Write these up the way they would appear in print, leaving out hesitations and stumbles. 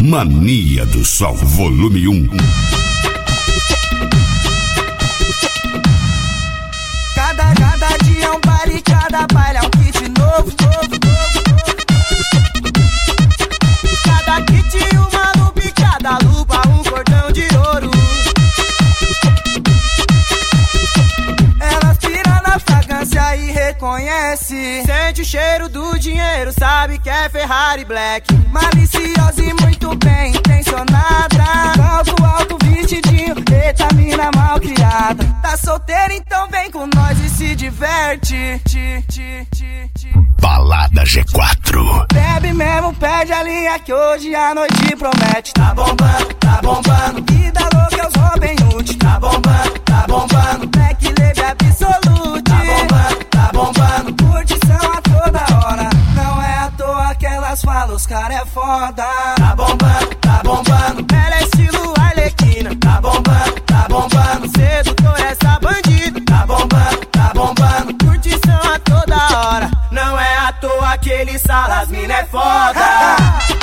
Mania do Som, volume 1. Cada dia é um baile, cada baile é um kit novo. Cada kit uma lupa, cada lupa um cordão de ouro. Elas piram na fragrância e reconhece. Sente o cheiro do dinheiro, sabe que é Ferrari Black. Maliciosa e muito bem intencionada. Salto alto, vestidinho, eita mina mal criada. Tá solteira, então vem com nós e se diverte. Balada G4. Bebe mesmo, perde a linha que hoje a noite promete. Tá bombando, tá bombando. Vida louca, eu sou bem útil. Tá bombando, tá bombando. Black Leve Absolute. Tá bombando, tá bombando. Curtição a toda hora. Não é à toa que elas falam, os cara é foda. Tá bombando, tá bombando. Ela é estilo Arlequina. Tá bombando, tá bombando. Sedutor essa bandida. Tá bombando, tá bombando. Curtição a toda hora. Não é à toa que ele sala, as mina é foda.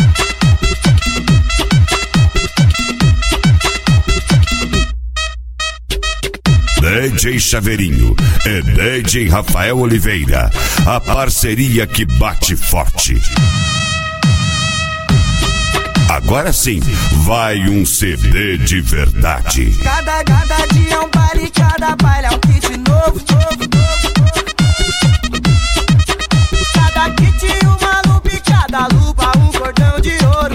DJ Chaveirinho e DJ Rafael Oliveira, a parceria que bate forte. Agora sim, vai um CD de verdade. Cada dia é um baile, cada baile é um kit novo. Cada kit uma lupa, cada lupa um cordão de ouro.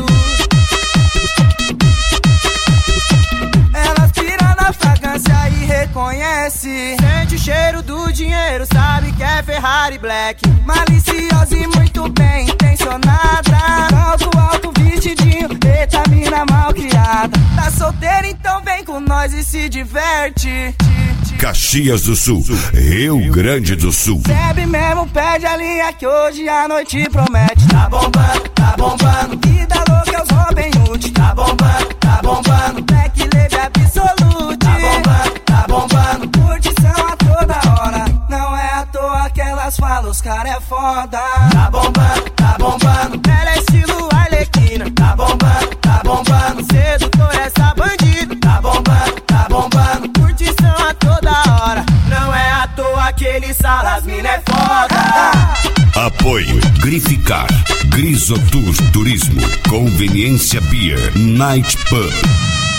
Elas piram na fragrância e reconhece. Sente o cheiro do dinheiro, sabe que é Ferrari Black. Maliciosa e muito bem intencionada. Salto alto, vestidinho, eita mina mal criada. Tá solteira, então vem com nós e se diverte. Caxias do Sul, Rio Grande do Sul. Bebe mesmo, perde a linha que hoje a noite promete. Tá bombando, tá bombando. Vida louca, eu sou bem útil. Tá bombando, tá bombando. Black Leve Absolute. Tá bombando, tá bombando. Curtição a toda hora. Não é à toa que elas falam, os cara é foda. Tá bombando, tá bombando. Ela é estilo Arlequina. Tá bombando, tá bombando. Sedutor essa bandida. Tá bombando, tá bombando. Curtição a toda hora. Não é à toa que ele sala, as mina é foda. Apoio Grificar, Grisotour Turismo, Conveniência Beer, Night Pub.